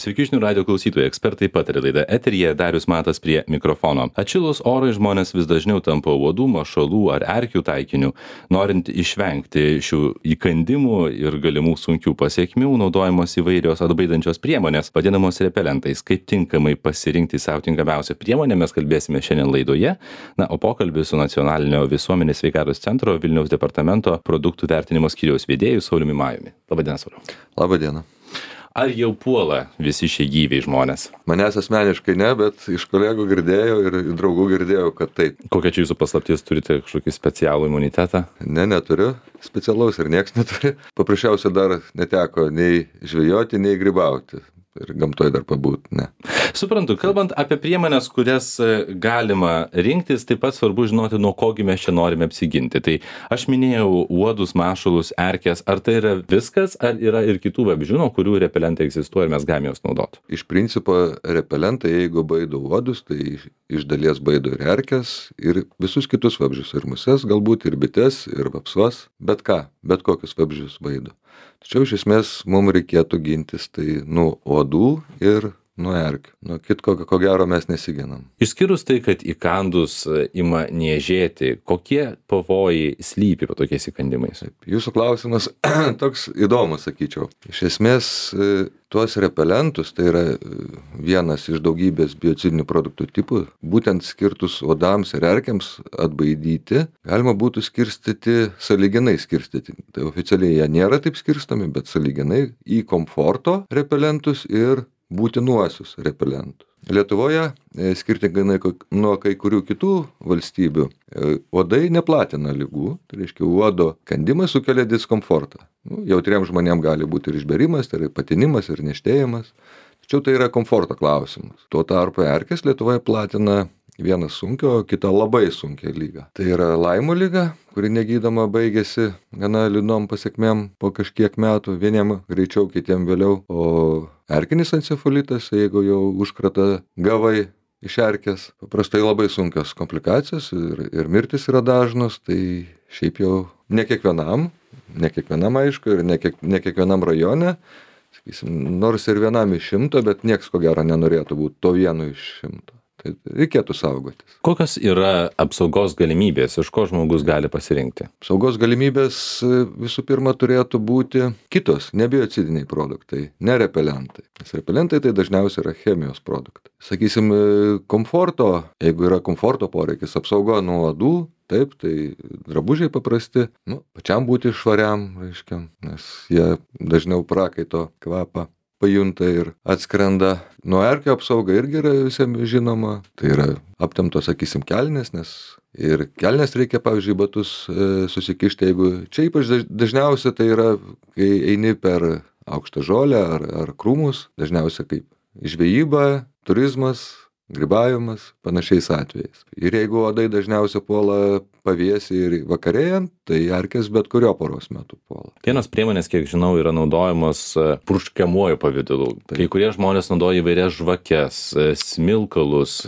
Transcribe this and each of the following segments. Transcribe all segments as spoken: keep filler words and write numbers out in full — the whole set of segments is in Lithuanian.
Sveiki žinių radijo klausytojai, ekspertai pataria laida eteryje, Darius Matas prie mikrofono. Atšilus orai žmonės vis dažniau tampa uodų, mašalų ar erkių taikiniu. Norint išvengti šių įkandimų ir galimų sunkių pasiekmių, naudojamos įvairios atbaidančios priemonės, vadinamos repelentais. Kaip tinkamai pasirinkti savo tinkamiausią priemonę, mes kalbėsime šiandien laidoje. Na, o pokalbį su Nacionalinio visuomenės sveikatos centro Vilniaus departamento produktų vertinimo skyriaus vedėju Sauliumi Majumi. Labadiena, Sauliau. Labadiena. Ar jau puola visi šie gyviai žmonės? Manęs asmeniškai ne, bet iš kolegų girdėjau ir draugų girdėjau, kad taip. Kokia čia jūsų paslaptis, turite kažkokį specialų imunitetą? Ne, neturiu specialaus ir nieks neturi. Paprasčiausiai dar neteko nei žvejoti, nei grybauti. Ir gamtoje dar pabūt, ne. Suprantu, kalbant apie priemonės, kurias galima rinktis, taip pat svarbu žinoti, nuo kogi mes čia norime apsiginti. Tai aš minėjau uodus, mašalus, erkes. Ar tai yra viskas, ar yra ir kitų vabzdžių, nuo kurių repelentai egzistuoja ir mes galime juos naudoti? Iš principo repelentai, jeigu baido uodus, tai iš dalies baido ir erkes, ir visus kitus vabzdžius, ir muses, galbūt ir bites, ir vapsvas, bet ką, bet kokius vabzdžius baido. Tačiau iš esmės mums reikėtų gintis tai nuo uodų ir nuo erkių. Nuo kitko, ko gero, mes nesiginam. Išskyrus tai, kad įkandus ima niežėti, kokie pavojai slypi po tokiais įkandimais? Jūsų klausimas toks įdomus, sakyčiau. Iš esmės, tuos repelentus, tai yra vienas iš daugybės biocidinių produktų tipų, būtent skirtus uodams ir erkiams atbaidyti, galima būtų skirstyti, sąlyginai skirstyti. Tai oficialiai jie nėra taip skirstomi, bet sąlyginai į komforto repelentus ir būtinuosius repelentus. Lietuvoje, skirtingai nuo kai kurių kitų valstybių, uodai neplatina ligų, tai reiškia, uodo kandimas sukelia diskomfortą. Nu, jautriems žmonėms gali būti ir išberimas, tai yra patinimas ir niežtėjimas, tačiau tai yra komforto klausimas. Tuo tarpu erkės Lietuvoje platina vieną sunkią, o kitą labai sunkią lygą. Tai yra Laimo liga, kuri negydoma baigėsi gana liūdnom pasekmėm po kažkiek metų, vieniem greičiau, kitiem vėliau, o erkinis encefalitas, jeigu jau užkratą gavai iš erkės, paprastai labai sunkios komplikacijos ir, ir mirtis yra dažnos, tai šiaip jau ne kiekvienam, ne kiekvienam aišku ir ne, kiek, ne kiekvienam rajone, sakysim, nors ir vienam iš šimto, bet nieks ko gero nenorėtų būti to vienu iš šimto. Tai reikėtų saugotis. Kokios yra apsaugos galimybės, iš ko žmogus gali pasirinkti? Apsaugos galimybės visų pirma turėtų būti kitos, nebiocidiniai produktai, ne repelentai. Nes repelentai tai dažniausiai yra chemijos produktai. Sakysim, komforto, jeigu yra komforto poreikis, apsauga nuo uodų, taip, tai drabužiai paprasti, nu, pačiam būti švariam, reiškia, nes jie dažniau prakaito kvapą pajunta ir atskrenda. Nuo erkių apsauga irgi yra visiems žinoma, tai yra aptemptos, sakysim, kelnės, nes ir kelnės reikia, pavyzdžiui, batus e, susikišti, jeigu čia ypač dažniausia tai yra, kai eini per aukštą žolę ar, ar krūmus, dažniausia kaip žvejyba, turizmas, grybavimas, panašiais atvejais. Ir jeigu uodai dažniausiai puola pavėsį ir vakarėjant, tai erkės bet kurio paros metu puola. Vienos priemonės, kiek žinau, yra naudojamos purškiamuoju pavidalu. Kai kurie žmonės naudoja įvairias žvakes, smilkalus,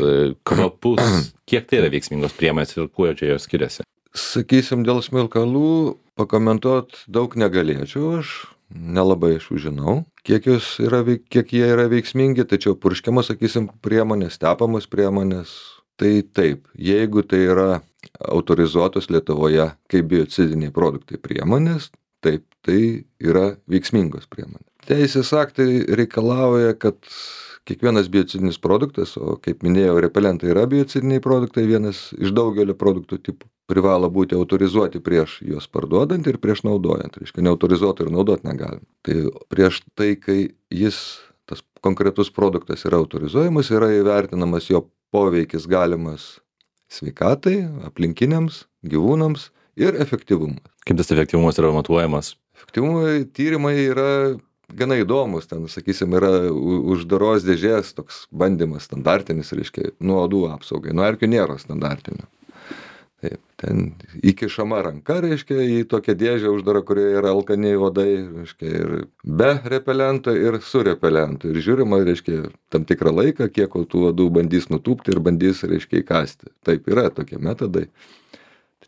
kvapus. Kiek tai yra veiksmingos priemonės ir kuo čia jos skiriasi? Sakysim, dėl smilkalų pakomentuot daug negalėčiau aš. Nelabai aš žinau, kiek, yra, kiek jie yra veiksmingi, tačiau purškiamos, sakysim, priemonės, tepamos priemonės, tai taip, jeigu tai yra autorizuotos Lietuvoje kaip biocidiniai produktai priemonės, taip, tai yra veiksmingos priemonės. Teisės aktai reikalauja, kad kiekvienas biocidinis produktas, o kaip minėjau, repelentai yra biocidiniai produktai, vienas iš daugelio produktų tipų, privalo būti autorizuoti prieš juos parduodant ir prieš naudojant. Reiškia, neautorizuoti ir naudoti negalim. Tai prieš tai, kai jis, tas konkretus produktas yra autorizuojamas, yra įvertinamas jo poveikis galimas sveikatai, aplinkiniams, gyvūnams ir efektyvumas. Kaip tas efektyvumas yra matuojamas? Efektyvumo tyrimai yra gana įdomus, ten, sakysim, yra uždaros dėžės toks bandymas standartinis, reiškia, nuo uodų apsaugai. Nuo erkių nėra standartinio. Taip, ten įkišama ranka, reiškia, į tokią dėžę uždarą, kurioje yra alkani uodai, reiškia, ir be repelento, ir su repelentu. Ir žiūrima, reiškia, tam tikrą laiką, kiek tų uodų bandys nutūpti ir bandys, reiškia, įkasti. Taip, yra tokie metodai.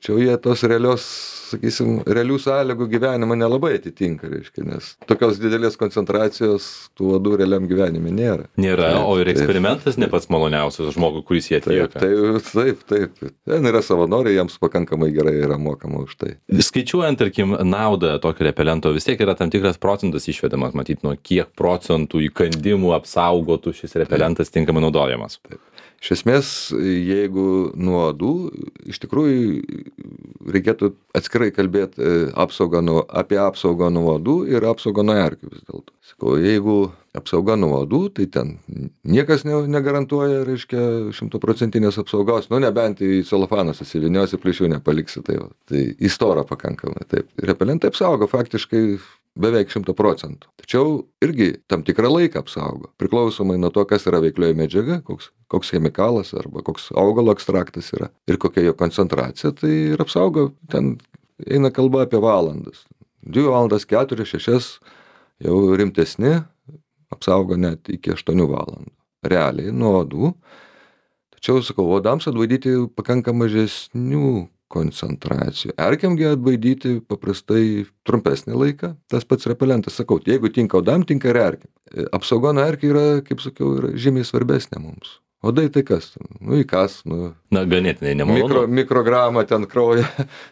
tačiau jie tos realios, sakysim, realių sąlygų gyvenimą nelabai atitinka, reiškia, nes tokios didelės koncentracijos tų uodų realiam gyvenime nėra. Nėra, taip, o ir taip, eksperimentas ne pats maloniausias žmogui, kuris jį atlieka. Taip, taip, taip, taip. Ten yra savanoriai, jiems pakankamai gerai yra mokama už tai. Skaičiuojant, tarkim, naudą tokio repelento, vis tiek yra tam tikras procentas išvedamas, matyt, nuo kiek procentų įkandimų apsaugotų šis repelentas tinkamai naudojamas. Taip. Iš esmės, jeigu nuo uodų, iš tikrųjų reikėtų atskirai kalbėti apsaugą nuo, apie apsaugą nuo uodų ir apsaugą nuo erkių vis dėlto. Sakau, jeigu apsauga nuo uodų, tai ten niekas ne, negarantuoja, reiškia, šimtaprocentinės apsaugos, nu nebent į celofaną susivyniosi, plyšių nepaliksi, tai, va. Tai į storą pakankamai. Taip. Repelentai apsaugo faktiškai beveik šimtą procentų. Tačiau irgi tam tikrą laiką apsaugo. Priklausomai nuo to, kas yra veiklioji medžiaga, koks, koks chemikalas arba koks augalo ekstraktas yra ir kokia jo koncentracija, tai ir apsaugo, ten eina kalba apie valandas. Dvi valandas, keturias, šešias, jau rimtesni apsaugo net iki aštuonių valandų. Realiai nuo uodų. Tačiau, sakau, uodams atbaidyti pakankamai mažesnių koncentracijų. Erkiamgi atbaidyti paprastai trumpesnį laiką. Tas pats repelentas, sakau, jeigu tinka uodam, tinka ir erkiam. Apsauga nuo erkių yra, kaip sakiau, yra žymiai svarbesnė mums. Uodai tai kas? Nu, įkas, nu. Na, ganėtinai nemalonu. Mikro, mikrogramą ten kraują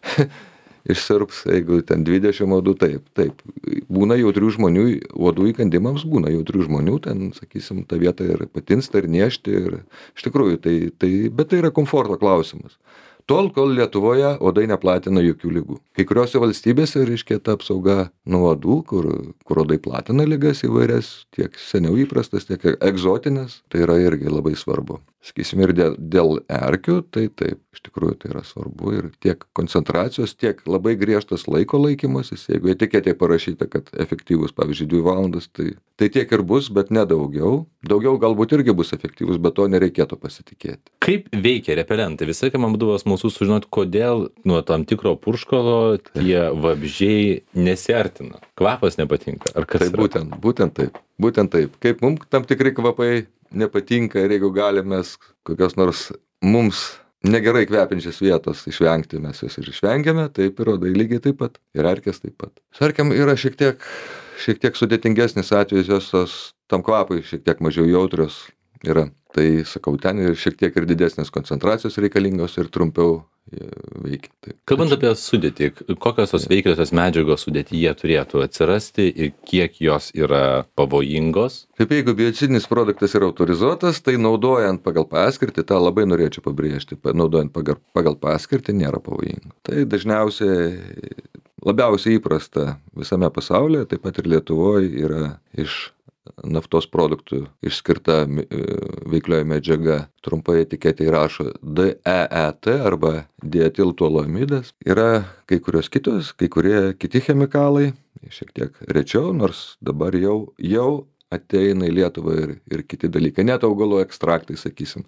išsirps, jeigu ten dvidešimt uodų, taip, taip. Būna jautrių žmonių, uodų įkandimams būna jautrių žmonių, ten, sakysim, ta vieta ir patinsta, ir niešti, ir iš tikrųjų, tai, tai, bet tai yra komforto klausimas. Tol, kol Lietuvoje uodai neplatina jokių ligų. Kai kuriuose valstybėse, reiškia, ta apsauga nuo uodų, kur, kur uodai platina ligas įvairias, tiek seniau įprastas, tiek egzotinės, tai yra irgi labai svarbu. Sakysim, ir dėl, dėl erkių, tai taip, iš tikrųjų tai yra svarbu ir tiek koncentracijos, tiek labai griežtas laiko laikymasis. Jeigu etiketėje parašyta, kad efektyvus, pavyzdžiui, dvi valandas, tai, tai tiek ir bus, bet ne daugiau. Daugiau galbūt irgi bus efektyvus, bet to nereikėtų pasitikėti. Kaip veikia repelentai? Visai, kai man būdavo smalsu sužinoti, kodėl nuo tam tikro purškalo tie vabzdžiai nesiartina. Kvapas nepatinka. Ar kas tai yra? būtent, būtent taip. Būtent taip. Kaip mums tam tikri kvapai nepatinka ir jeigu galime kokios nors mums negerai kvepiančias vietos išvengti, mes jas ir išvengiame, taip ir uodai lygiai taip pat. Ir erkės taip pat. Su erkėm yra šiek tiek, šiek tiek sudėtingesnis atvejis, jos tos, tam kvapui šiek tiek mažiau jautrios yra. Tai, sakau, ten ir šiek tiek ir didesnės koncentracijos reikalingos ir trumpiau veikia. Taip. Kalbant apie sudėtį, kokios tos veikliosios medžiagos sudėtyje turėtų atsirasti ir kiek jos yra pavojingos? Taip, jeigu biocidinis produktas yra autorizuotas, tai naudojant pagal paskirtį, tą labai norėčiau pabrėžti, naudojant pagal, pagal paskirtį nėra pavojinga. Tai dažniausiai labiausiai įprasta visame pasaulyje, taip pat ir Lietuvoje yra iš naftos produktų išskirta veiklioji medžiaga, trumpai etiketė įrašo D E E T arba dietiltoluamidas. Yra kai kurios kitos, kai kurie kiti chemikalai, šiek tiek rečiau, nors dabar jau, jau ateina į Lietuvą ir, ir kiti dalykai, net augalų ekstraktai, sakysim.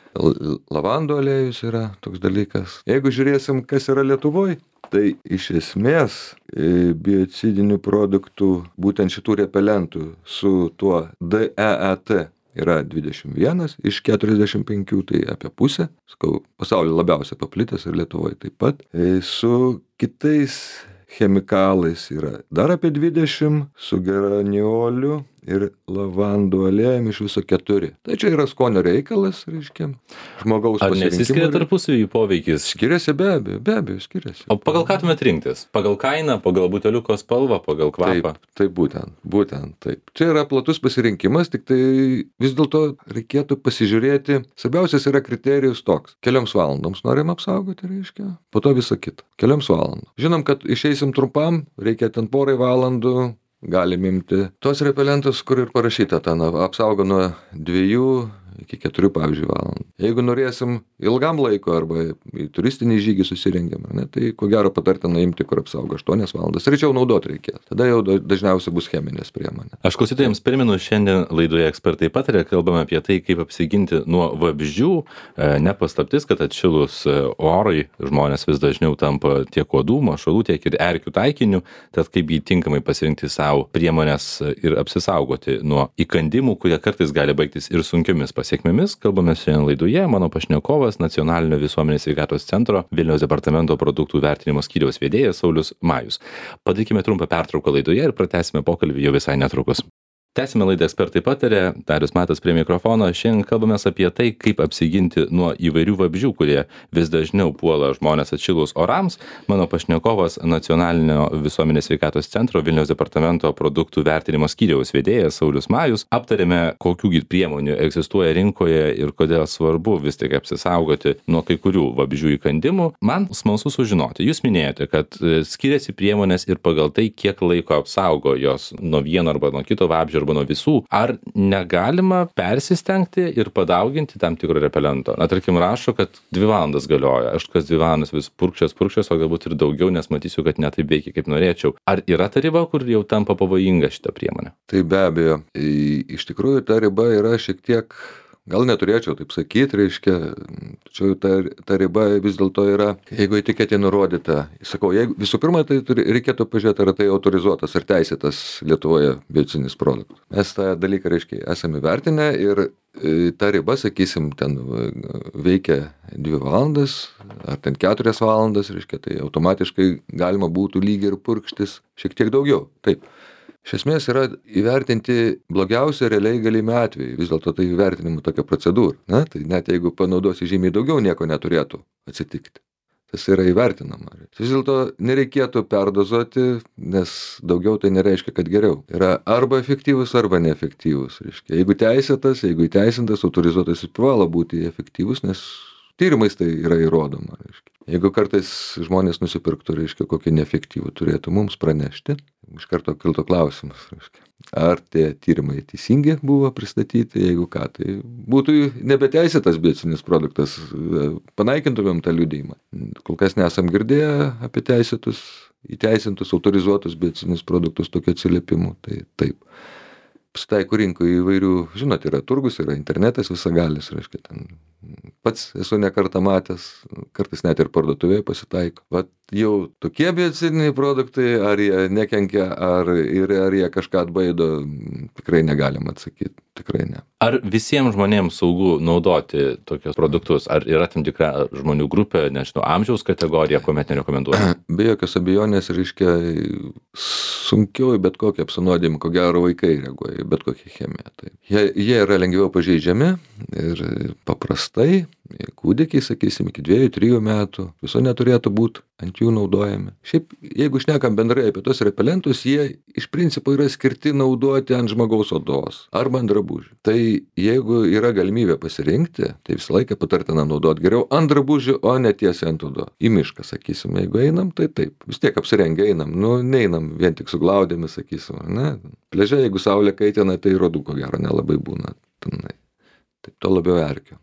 Lavandų aliejus yra toks dalykas. Jeigu žiūrėsim, kas yra Lietuvoje, tai iš esmės biocidinių produktų, būtent šitų repelentų su tuo D E E T yra dvidešimt vienas iš keturiasdešimt penkių, tai apie pusę. Sakau, pasaulyje labiausiai paplitęs ir Lietuvoje taip pat. Su kitais chemikalais yra dar apie dvidešimt, su geranioliu ir lavandų aliejum iš viso keturi. Tai čia yra skonio reikalas, reiškia, žmogaus pasirinkimo. Ar nesiskiria tarpusavy poveikis? Skiriasi, be abejo, be abejo, skiriasi. O pagal ką tuomet rinktis? Pagal kainą, pagal buteliuko spalvą, pagal kvapą? Taip, taip būtent, būtent taip. Čia yra platus pasirinkimas, tik tai vis dėlto reikėtų pasižiūrėti. Svarbiausias yra kriterijus toks. Kelioms valandoms norim apsaugoti, reiškia, po to visą kitą. Kelioms valandoms. Žinom, kad išeisim trumpam, reikia ten porai valandų. Galim imti tos repelentus, kur ir parašyta, ten apsaugo nuo dviejų iki keturių, pavyzdžiui, valandų. Jeigu norėsim ilgam laiko arba į turistinį žygį susirengiam, ne, tai ko gero patartina imti, kur apsaugo aštuonias valandas. Rečiau naudoti reikės. Tada jau dažniausiai bus cheminės priemonės. Aš klausytojams primenu, šiandien laidoje ekspertai pataria, kalbame apie tai, kaip apsiginti nuo vabzdžių. Ne paslaptis, kad atšilus orui žmonės vis dažniau tampa tiek uodų, mašalų, tiek ir erkių taikiniu. Tad kaip jį tinkamai pasirinkti savo priemonės ir apsisaugoti nuo įkandimų, kurie kartais gali baigtis ir sunkiomis pasiekmėmis. sėkmėmis kalbame šiandien laidoje. Mano pašnekovas Nacionalinio visuomenės sveikatos centro Vilniaus departamento produktų vertinimo skyriaus vedėjas Saulius Majus. Padarykime trumpą pertrauką laidoje ir pratęsime pokalbį jau visai netrukus. Tęsime laidą Ekspertai pataria, Darius Matas prie mikrofono. Šiandien kalbame apie tai, kaip apsiginti nuo įvairių vabzdžių, kurie vis dažniau puola žmonės atšilus orams. Mano pašnekovas Nacionalinio visuomenės sveikatos centro Vilniaus departamento produktų vertinimo skyriaus vedėjas Saulius Majus. Aptarėme, kokių priemonių egzistuoja rinkoje ir kodėl svarbu vis tik apsisaugoti nuo kai kurių vabzdžių įkandimų. Man smalsu sužinoti. Jūs minėjote, kad skiriasi priemonės ir pagal tai, kiek laiko apsaugo jos nuo vieno arba nuo kito vabzdžio arba nuo visų. Ar negalima persistengti ir padauginti tam tikro repelento? Na, tarkim, rašo, kad dvi valandas galioja. Aš kas dvi valandas vis purkščias, purkščias, o galbūt ir daugiau, nes matysiu, kad ne taip veikia, kaip norėčiau. Ar yra ta riba, kur jau tampa pavojinga šita priemonė? Tai be abejo. Iš tikrųjų, ta riba yra šiek tiek, gal neturėčiau taip sakyti, reiškia, tačiau ta, ta riba vis dėlto yra, jeigu etiketė nurodyta, sakau, jeigu, visų pirma, tai turi, reikėtų pažiūrėti, ar tai autorizuotas ar teisėtas Lietuvoje biocidinis produktas. Mes tą dalyką, reiškia, esame vertinę ir ta riba, sakysim, ten veikia dvi valandas ar ten keturias valandas, reiškia, tai automatiškai galima būtų lygiai ir purkštis šiek tiek daugiau. Taip. Iš esmės yra įvertinti blogiausia realiai galimi atvejai. Vis dėlto tai įvertinimo tokia procedūra. Na, tai net jeigu panaudosi žymiai daugiau, nieko neturėtų atsitikti. Tas yra įvertinama. Vis dėlto nereikėtų perdozuoti, nes daugiau tai nereiškia, kad geriau. Yra arba efektyvus, arba neefektyvus. Reiškia, jeigu teisėtas, jeigu įteisintas, autorizuotas, jis privalo būti efektyvus, nes tyrimais tai yra įrodoma. Reiškia. Jeigu kartais žmonės nusipirktų, reiškia, kokį neefektyvų turėtų mums pranešti, iš karto kiltų klausimas, reiškia, ar tie tyrimai teisingi buvo pristatyti, jeigu ką, tai būtų nebeteisėtas biocidinis produktas, panaikintumėm tą liudijimą. Kol kas nesam girdėję apie teisėtus, įteisintus, autorizuotus biocidinius produktus tokių atsiliepimų, tai taip. Pasitaiko rinkoje įvairių, žinot, yra turgus, yra internetas visagalis, reiškia, ten pats esu ne kartą matęs, kartais net ir parduotuvėje pasitaiko. Vat jau tokie biocidiniai produktai, ar jie nekenkia, ar, ir, ar jie kažką atbaido, tikrai negalim atsakyti, tikrai ne. Ar visiems žmonėms saugu naudoti tokius produktus, ar yra tam tikra žmonių grupė, nežinau, amžiaus kategorija, kuomet nerekomenduoja? Be jokios abejonės, reiškia, sunkiau į bet kokį apsinuodijimą, ko gero vaikai reaguoja į bet kokią chemiją. Tai jie, jie yra lengviau pažeidžiami ir paprastai, kūdikiai, sakysim, iki dviejų, trijų metų, viso neturėtų būti ant jų naudojami. Šiaip, jeigu šnekam bendrai apie tos repelentus, jie iš principo yra skirti naudoti ant žmogaus odos arba ant drabužių. Tai jeigu yra galimybė pasirinkti, tai visą laiką patartina naudoti geriau ant drabužių, o ne tiesiai ant odos. Į mišką, sakysim, jeigu einam, tai taip. Vis tiek apsirengę einam, nu, neinam vien tik su glaudėmis, sakysim, ne. Pliaže, jeigu saulė kaitina, tai rodų ko gero nelabai būna. Tenai. Taip, to labiau erkių.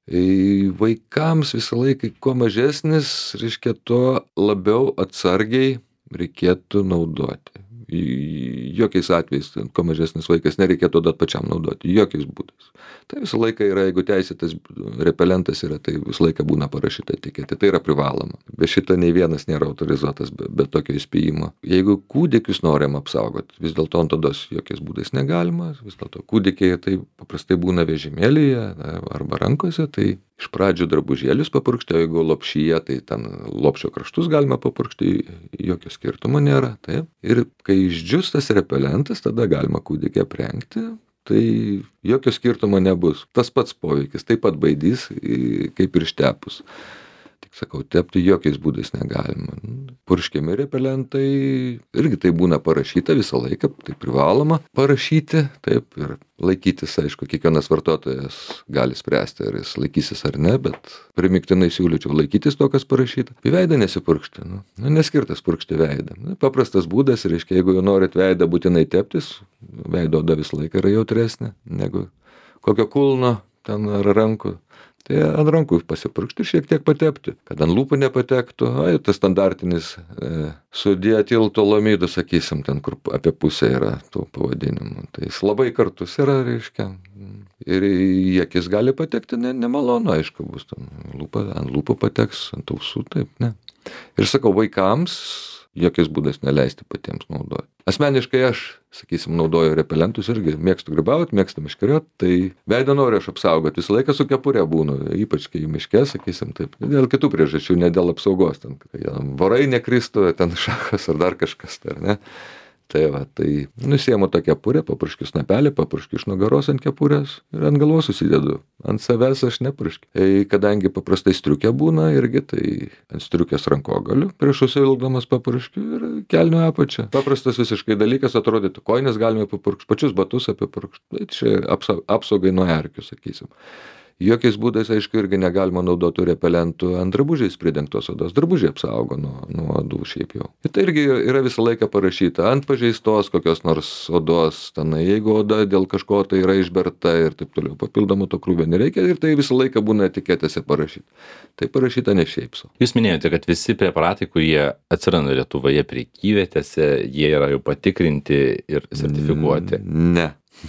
Vaikams visą laiką, kuo mažesnis, reiškia, to labiau atsargiai reikėtų naudoti. Jokiais atvejais, kuo mažesnis vaikas, nereikėtų duoti pačiam naudoti, jokiais būdais. Tai visą laiką yra, jeigu teisėtas repelentas yra, tai visą laiką būna parašyta etiketė, tai yra privaloma. Be šito nei vienas nėra autorizuotas be, be tokio įspėjimo. Jeigu kūdikius norim apsaugoti, vis dėlto ant odos jokiais būdais negalima, vis dėlto kūdikiai tai paprastai būna vežimėlyje arba rankose, tai iš pradžių drabužėlius papurkšti, o jeigu lopšyje, tai ten lopšio kraštus galima papurkšti, jokio skirtumo nėra. Taip. Ir kai išdžius tas repelentas, tada galima kūdikį aprengti, tai jokio skirtumo nebus. Tas pats poveikis, taip pat baidys, kaip ir ištepus. Tik sakau, tepti jokiais būdais negalima. Purškiami repelentai, irgi tai būna parašyta visą laiką, tai privaloma parašyti, taip, ir laikytis, aišku, kiekvienas vartotojas gali spręsti, ar jis laikysis ar ne, bet primiktinai siūlyčiau laikytis to, kas parašyta. Į veidą nesipurkšti, nu, nu neskirtas purkšti veidą. Nu, paprastas būdas, reiškia, jeigu norit veidą būtinai teptis, veido oda visą laiką yra jautresnė negu kokio kulno ten ar rankų. Tai ant rankų pasipurkšti ir šiek tiek patepti, kad ant lūpų nepatektų. Ai, tas standartinis e, su diatiltolamidu, sakysim, ten, kur apie pusę yra tų pavadinimų. Tai jis labai kartus yra, reiškia. Ir į akis gali patekti ne, nemalonu, aišku, bus ten lūpa, ant lūpų pateks, ant ausų, taip, ne. Ir sakau, vaikams jokiais būdais neleisti patiems naudoti. Asmeniškai aš, sakysim, naudoju repelentus irgi, mėgstu grybauti, mėgstu miškeriot, tai veidą noriu aš apsaugoti, visą laiką su kepure būnu, ypač kai miške, sakysim, taip, dėl kitų priežasčių, ne dėl apsaugos, ten, kai vorai nekristų, ten šakas ar dar kažkas, tai, ar ne? Tai va, tai nusiemu tą kepurę, papurškiu snapelį, papurškiu iš nugaros ant kepurės ir ant galvos susidedu. Ant savęs aš nepurškiu. E, kadangi paprastai striukė būna irgi, tai ant striukės rankogaliu prieš užsivilkdamas papurškiu ir kelnių apačią. Paprastas visiškai dalykas, atrodytų, kojines galime papurkšti, pačius batus apipurkšti. Tai čia apsa, apsaugai nuo erkių, sakysim. Jokiais būdais, aišku, irgi negalima naudoti repelentų ant drabužiais pridengtos odos. Drabužiai apsaugo nuo, nuo odų šiaip jau. Ir tai irgi yra visą laiką parašyta ant pažeistos kokios nors odos, tenai, jeigu oda dėl kažko tai yra išberta ir taip toliau. Papildomų to krūvio nereikia ir tai visą laiką būna etiketėse parašyta. Tai parašyta ne šiaip sau. Jūs minėjote, kad visi preparatai, kurie atsiranda Lietuvoje prekyvietėse, jie yra jau patikrinti ir sertifikuoti. Ne.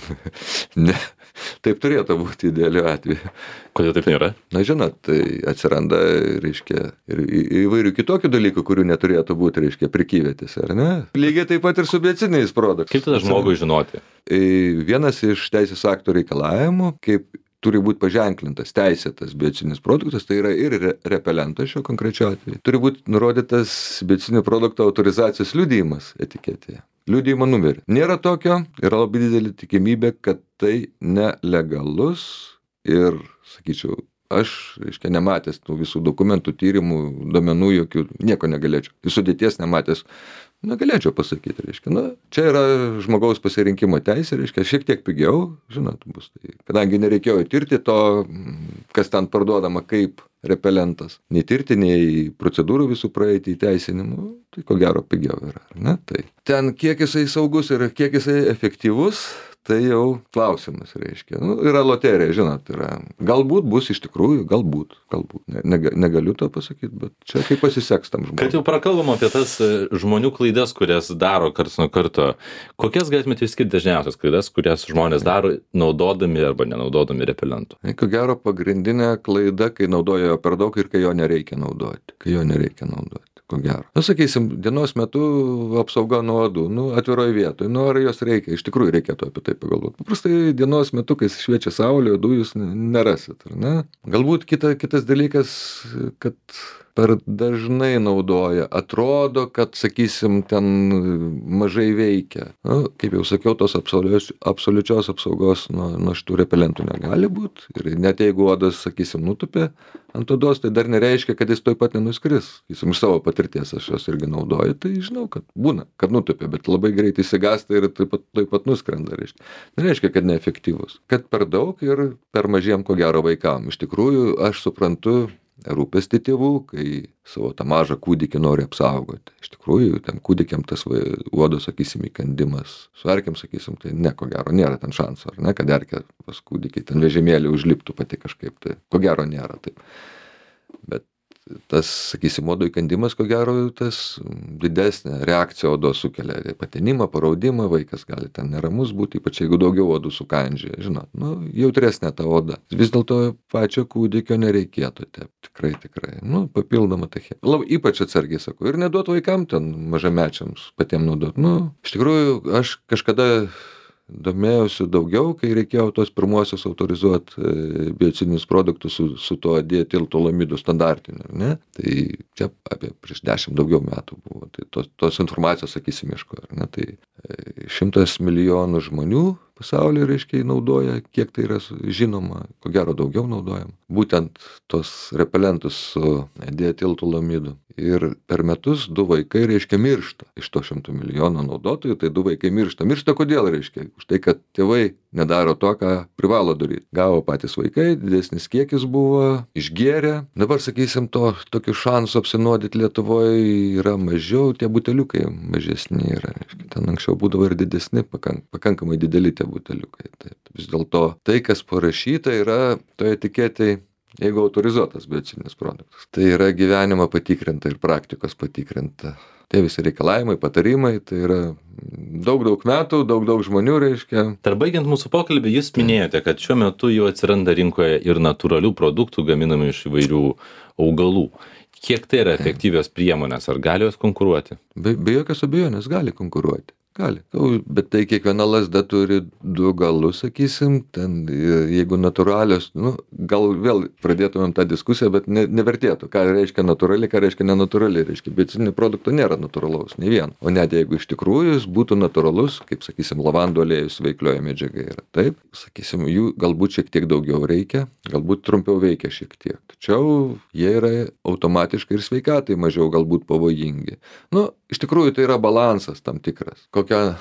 Ne. Taip turėtų būti idealiu atveju. Kodėl taip nėra? Na, žinot, tai atsiranda, reiškia, ir įvairių kitokių dalykų, kurių neturėtų būti, reiškia, prekyvietėse, ar ne? Lygiai taip pat ir su biocidiniais produktais. Kaip tada žmogui žinoti? Vienas iš teisės aktų reikalavimų, kaip turi būti paženklintas teisėtas biocidinis produktas, tai yra ir repelentas šio konkrečio atveju. Turi būti nurodytas biocidinių produktų autorizacijos liudijimas etiketėje. Liudijimo numerį. Nėra tokio, yra labai didelė tikimybė, kad tai nelegalus ir, sakyčiau, aš, reiškia, nematęs tų visų dokumentų, tyrimų, duomenų, jokių, nieko negalėčiau. Sudėties nematęs, negalėčiau pasakyti, reiškia. Na, čia yra žmogaus pasirinkimo teisė, reiškia, šiek tiek pigiau, žinot, bus. Tai, kadangi nereikėjo tirti to, kas ten parduodama kaip repelentas, nei tirti, nei procedūrų visų praeiti įteisinimų, tai ko gero pigiau yra, ne? Tai ten kiek jisai saugus ir kiek jisai efektyvus, tai jau klausimas, reiškia. Nu, yra loterija, žinot, yra. Galbūt bus iš tikrųjų, galbūt, galbūt. Ne, nega, negaliu to pasakyti, bet čia kaip pasiseks tam žmogui. Kad jau prakalbam apie tas žmonių klaidas, kurias daro karts nuo karto, kokias galėtumėte išskirti dažniausias klaidas, kurias žmonės daro naudodami arba nenaudodami repelentų? Ko gero pagrindinė klaida, kai naudoja jo per daug ir kai jo nereikia naudoti. Kai jo nereikia naudoti. Ko gero. Nu, sakysim, dienos metu apsauga nuo odų, nu, atviroj vietoj, nu, ar jos reikia, iš tikrųjų reikėtų apie tai pagalvoti. Paprastai dienos metu, kai šviečia saulė, odų jūs nerasit, ar ne? Galbūt kita, kitas dalykas, kad per dažnai naudoja, atrodo, kad, sakysim, ten mažai veikia. Nu, kaip jau sakiau, tos absoliučios apsaugos nuo, nuo šitų repelentų negali būti. Ir net jeigu odas, sakysim, nutupė ant odos, tai dar nereiškia, kad jis toj pat nenuskris. Sakysim, iš savo patirties aš jos irgi naudoju, tai žinau, kad būna, kad nutupė, bet labai greitai įsigąsta ir taip pat, taip pat nuskrenda. Reiškia. Nereiškia, kad neefektyvus. Kad per daug ir per mažiem, ko gero, vaikam. Iš tikrųjų, aš suprantu rūpestį tėvų, kai savo tą mažą kūdikį nori apsaugoti. Iš tikrųjų, ten kūdikiam tas uodo, sakysim, įkandimas. Su erkėm, sakysim, tai ne, ko gero, nėra ten šansų, ar ne, kad erkė pas kūdikį ten vežimėlį užliptų pati kažkaip, tai ko gero nėra taip. Bet tas, sakysim, uodo įkandimas, ko gero, tas didesnė reakcija odos sukelia patinimą, paraudimą, vaikas gali ten neramus būti, ypač jeigu daugiau odų sukandžia, žinot, nu, jautresnė ta oda. Vis dėlto pačio kūdikio nereikėtų tepti, tikrai, tikrai, nu, papildoma ta chemija. Labai ypač atsargiai sakau, ir neduot vaikam ten mažamečiams patiem naudot. Nu, iš tikrųjų, aš kažkada domėjausi daugiau, kai reikėjo tos pirmuosius autorizuoti biocidinius produktus su, su tuo dietiltolamidu standartiniu, ne? Tai čia apie prieš dešimt daugiau metų buvo. Tai tos, tos informacijos, sakysim, ieško, ne? Tai šimtas milijonų žmonių pasaulyje, reiškia, naudoja, kiek tai yra žinoma, ko gero daugiau naudojama. Būtent tos repelentus su dietiltolamidu. Ir per metus du vaikai, reiškia, miršta iš to šimtų milijonų naudotojų, tai du vaikai miršta. Miršta kodėl, reiškia? Už tai, kad tėvai nedaro to, ką privalo daryti. Gavo patys vaikai, didesnis kiekis buvo, išgėrė. Dabar, sakysim, to tokių šansų apsinuodyti Lietuvoje yra mažiau, tie buteliukai mažesni yra. Reiškia. Ten anksčiau būdavo ir didesni, pakank, pakankamai dideli tie buteliukai. Taip. Vis dėlto tai, kas parašyta, yra toje etiketėje, jeigu autorizuotas biocidinis produktas. Tai yra gyvenimo patikrinta ir praktikos patikrinta. Tie visi reikalavimai, patarimai, tai yra daug, daug metų, daug, daug žmonių, reiškia. Dar baigiant mūsų pokalbį, jūs minėjote, kad šiuo metu jau atsiranda rinkoje ir natūralių produktų gaminamų iš įvairių augalų. Kiek tai yra efektyvios priemonės, ar gali jos konkuruoti? Be, be jokios abejonės gali konkuruoti. Gali. Bet tai kiekviena lazda turi du galus, sakysim, ten jeigu natūralios, nu, gal vėl pradėtumėm tą diskusiją, bet ne, nevertėtų, ką reiškia natūrali, ką reiškia nenatūrali, reiškia biocidinių produktų nėra natūralaus, nei vieno. O net jeigu iš tikrųjų jis būtų natūralus, kaip sakysim, lavandų aliejus veiklioja medžiaga yra, taip, sakysim, jų galbūt šiek tiek daugiau reikia, galbūt trumpiau veikia šiek tiek, tačiau jie yra automatiškai ir sveikatai mažiau galbūt pavojingi. Nu, iš tikrųjų tai yra balansas tam tikras. Kokia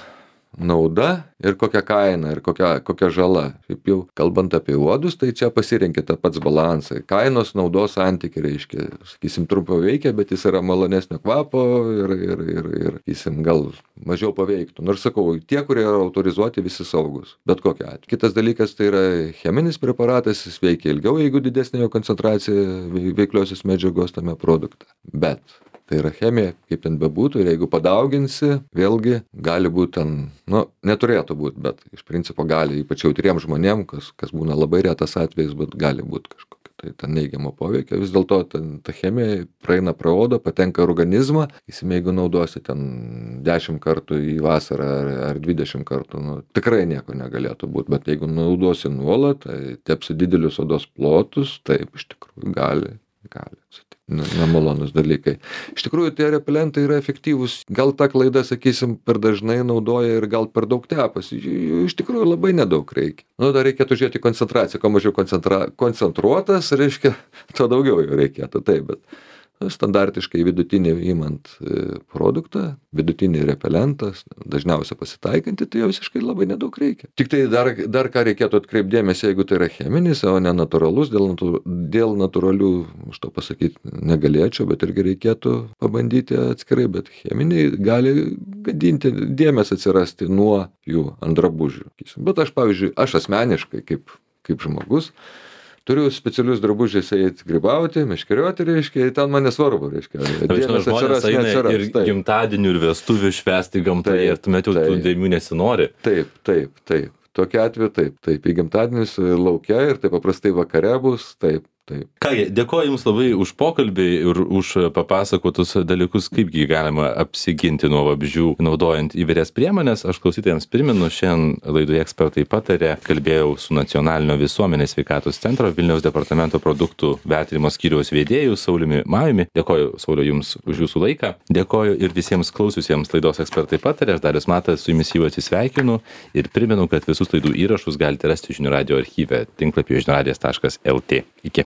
nauda ir kokia kaina ir kokia, kokia žala. Kaip jau kalbant apie uodus, tai čia pasirinkite tą pats balansą. Kainos naudos santykį reiškia, sakysim, trumpiau veikia, bet jis yra malonesnio kvapo ir, ir, ir, ir sakysim, gal mažiau paveiktų. Nors sakau, tie, kurie yra autorizuoti, visi saugus. Bet kokia atveju. Kitas dalykas tai yra cheminis preparatas, jis veikia ilgiau, jeigu didesnė jo koncentracija veikliosios medžiagos tame produkte. Bet tai yra chemija, kaip ten bebūtų, ir jeigu padauginsi, vėlgi gali būti ten, nu, neturėtų būti, bet iš principo gali, ypač jautriem žmonėm, kas, kas būna labai retas atvejis, bet gali būti kažkokia tai ten neigiamo poveikio. Vis dėlto ten, ta chemija praeina pro odą, patenka organizmą, įsim, jeigu naudosi ten dešimt kartų į vasarą ar, ar dvidešimt kartų, nu, tikrai nieko negalėtų būti, bet jeigu naudosi nuolat, tai tepsi didelius odos plotus, taip, iš tikrųjų gali, gali atsitikti. Nemalonus dalykai. Iš tikrųjų, tie repelentai yra efektyvūs. Gal ta klaida, sakysim, per dažnai naudoja ir gal per daug tepasi. Jų iš tikrųjų labai nedaug reikia. Nu, dar reikėtų žiūrėti koncentraciją. Kuo mažiau koncentra... koncentruotas, reiškia, tuo daugiau jų reikėtų. Taip, bet standartiškai vidutinį įmant produktą, vidutinį repelentą, dažniausiai pasitaikantį, tai jo visiškai labai nedaug reikia. Tik tai dar, dar ką reikėtų atkreipdėmėsi, jeigu tai yra cheminis, o ne natūralus, dėl, dėl natūralių, už to pasakyti negalėčiau, bet irgi reikėtų pabandyti atskirai, bet cheminiai gali gadinti, dėmesį atsirasti nuo jų ant drabužių. Bet aš, pavyzdžiui, aš asmeniškai kaip, kaip žmogus, turiu specialius drabužius eiti grybauti, meškerioti, reiškia, ten man nesvarbu, reiškia. Žmonės atsiras, eina neatsiras, ir taip. Gimtadienių ir vestuvių švęsti gamtoje, ir tuomet jau tų dėmių nesinori. Taip, taip, taip. Tokiu atveju taip, taip, į gimtadienius laukia ir taip paprastai vakare bus, taip. Taip. Kągi, dėkoju Jums labai už pokalbį ir už papasakotus dalykus, kaipgi galima apsiginti nuo vabzdžių naudojant įvairias priemonės. Aš klausytojams primenu, šiandien laidoje Ekspertai pataria, kalbėjau su Nacionalinio visuomenės sveikatos centro Vilniaus departamento produktų vertinimo skyriaus vedėju Sauliumi Majumi. Dėkoju, Sauliau, Jums už Jūsų laiką. Dėkoju ir visiems klausiusiems laidos Ekspertai pataria. Aš Darius Matas su Jumis jau atsisveikinu ir primenu, kad visus laidų įrašus galite rasti žinių radijo archyve tinklapyje žinių radijas taškas lt. Iki.